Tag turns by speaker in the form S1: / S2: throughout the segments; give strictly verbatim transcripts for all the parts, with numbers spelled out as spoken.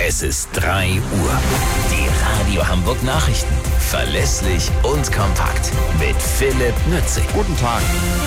S1: Es ist drei Uhr. Die Radio Hamburg Nachrichten. Verlässlich und kompakt. Mit Philipp Nützig.
S2: Guten Tag.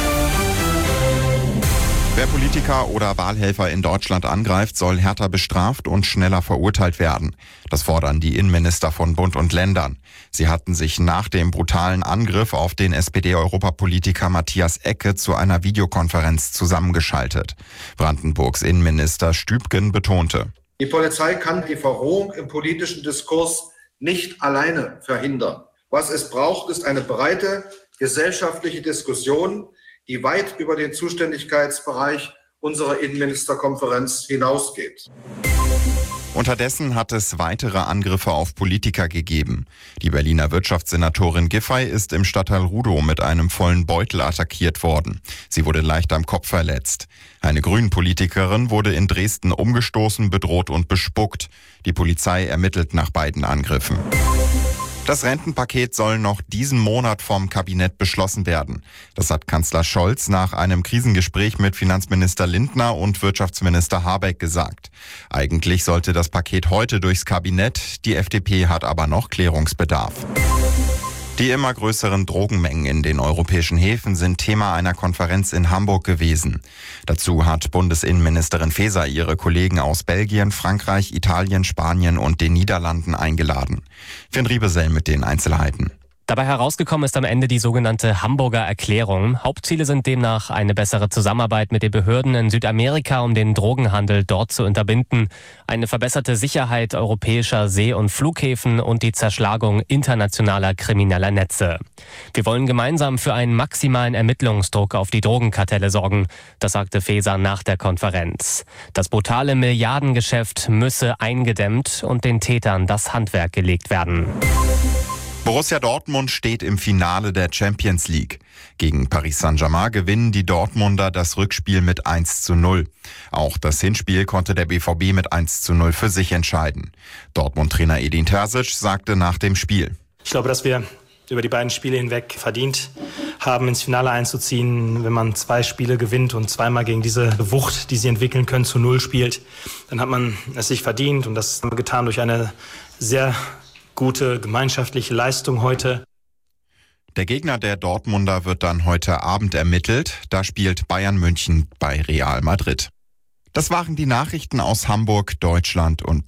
S2: Wer Politiker oder Wahlhelfer in Deutschland angreift, soll härter bestraft und schneller verurteilt werden. Das fordern die Innenminister von Bund und Ländern. Sie hatten sich nach dem brutalen Angriff auf den S P D-Europapolitiker Matthias Ecke zu einer Videokonferenz zusammengeschaltet. Brandenburgs Innenminister Stübgen betonte:
S3: Die Polizei kann die Verrohung im politischen Diskurs nicht alleine verhindern. Was es braucht, ist eine breite gesellschaftliche Diskussion, die weit über den Zuständigkeitsbereich unserer Innenministerkonferenz hinausgeht.
S2: Unterdessen hat es weitere Angriffe auf Politiker gegeben. Die Berliner Wirtschaftssenatorin Giffey ist im Stadtteil Rudow mit einem vollen Beutel attackiert worden. Sie wurde leicht am Kopf verletzt. Eine Grünen-Politikerin wurde in Dresden umgestoßen, bedroht und bespuckt. Die Polizei ermittelt nach beiden Angriffen. Das Rentenpaket soll noch diesen Monat vom Kabinett beschlossen werden. Das hat Kanzler Scholz nach einem Krisengespräch mit Finanzminister Lindner und Wirtschaftsminister Habeck gesagt. Eigentlich sollte das Paket heute durchs Kabinett, die F D P hat aber noch Klärungsbedarf. Die immer größeren Drogenmengen in den europäischen Häfen sind Thema einer Konferenz in Hamburg gewesen. Dazu hat Bundesinnenministerin Faeser ihre Kollegen aus Belgien, Frankreich, Italien, Spanien und den Niederlanden eingeladen. Finn Riebesell mit den Einzelheiten.
S4: Dabei herausgekommen ist am Ende die sogenannte Hamburger Erklärung. Hauptziele sind demnach eine bessere Zusammenarbeit mit den Behörden in Südamerika, um den Drogenhandel dort zu unterbinden, eine verbesserte Sicherheit europäischer See- und Flughäfen und die Zerschlagung internationaler krimineller Netze. Wir wollen gemeinsam für einen maximalen Ermittlungsdruck auf die Drogenkartelle sorgen, das sagte Faeser nach der Konferenz. Das brutale Milliardengeschäft müsse eingedämmt und den Tätern das Handwerk gelegt werden.
S2: Borussia Dortmund steht im Finale der Champions League. Gegen Paris Saint-Germain gewinnen die Dortmunder das Rückspiel mit eins zu null. Auch das Hinspiel konnte der B V B mit eins zu null für sich entscheiden. Dortmund-Trainer Edin Terzic sagte nach dem Spiel:
S5: Ich glaube, dass wir über die beiden Spiele hinweg verdient haben, ins Finale einzuziehen. Wenn man zwei Spiele gewinnt und zweimal gegen diese Wucht, die sie entwickeln können, zu Null spielt, dann hat man es sich verdient. Und das haben wir getan durch eine sehr gute gemeinschaftliche Leistung heute.
S2: Der Gegner der Dortmunder wird dann heute Abend ermittelt. Da spielt Bayern München bei Real Madrid. Das waren die Nachrichten aus Hamburg, Deutschland und